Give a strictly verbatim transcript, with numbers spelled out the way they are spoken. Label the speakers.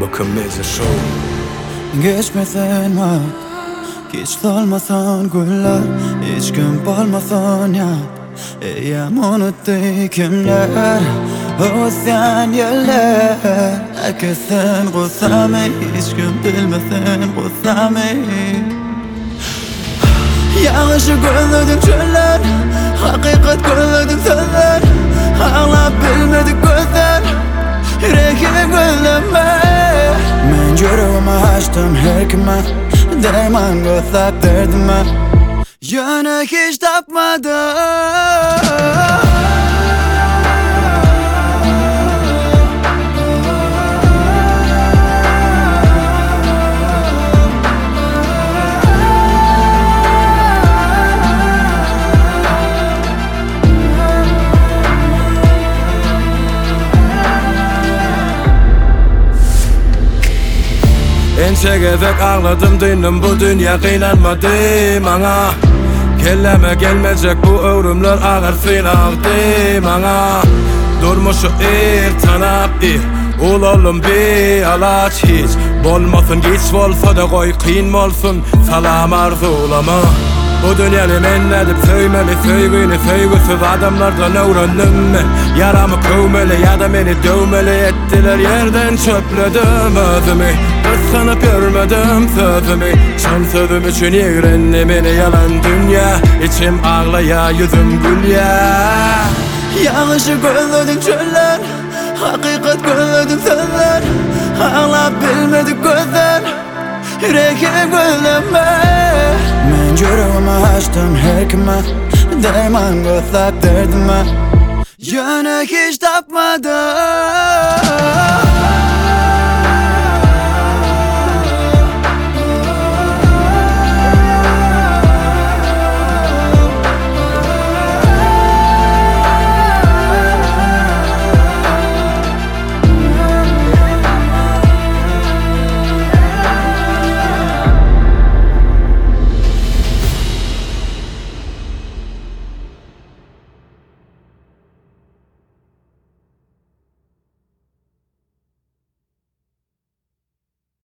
Speaker 1: Bakımızı show.
Speaker 2: Geçmesen mat, hiç dolmasan güller, hiç gün bolmasan yap. Eyyam unuttu kimler, o'tgan yillar. Akasın g'o'sami, hiç gün bilmesen g'o'sami. Yağışı gözledim çöller, hakikat gözledim sözler. Ağlap bilmedik gözler, yüreğimi gözleme. Men yüreğimi açtım her kime, Dayman gözlak derdime. Yöne hiç tapmadım.
Speaker 1: Ençe gezek ağladım dindim, bu dünya kıynanmadı bana. Kelleme gelmeyecek bu ömrümler ağır sınavdı bana. Durmuşu ir tanap ir, ul oğlum bir alaç hiç. Bolmasın geç olsa da koy kıyın olsun, salam arzulama. Bu dünyanı men edip söymeli, söygüyünü söygüsüz adamlardan öğrendim ben. Yaramı kövmeli ya da beni dövmeli ettiler, yerden çöpledim özümü. Kız sanıp görmedim sözümü, son sözüm için yürenli beni yalan dünya. İçim ağlaya yüzüm gül ya.
Speaker 2: Yağışı gözledim çöller, hakikat gözledim sözler. Ağlap bilmedik gözler, yüreğimi gözleme. Men yüreğimi açtım her kime, Dayman gözlak derdime. Yöne hiç tapmadım.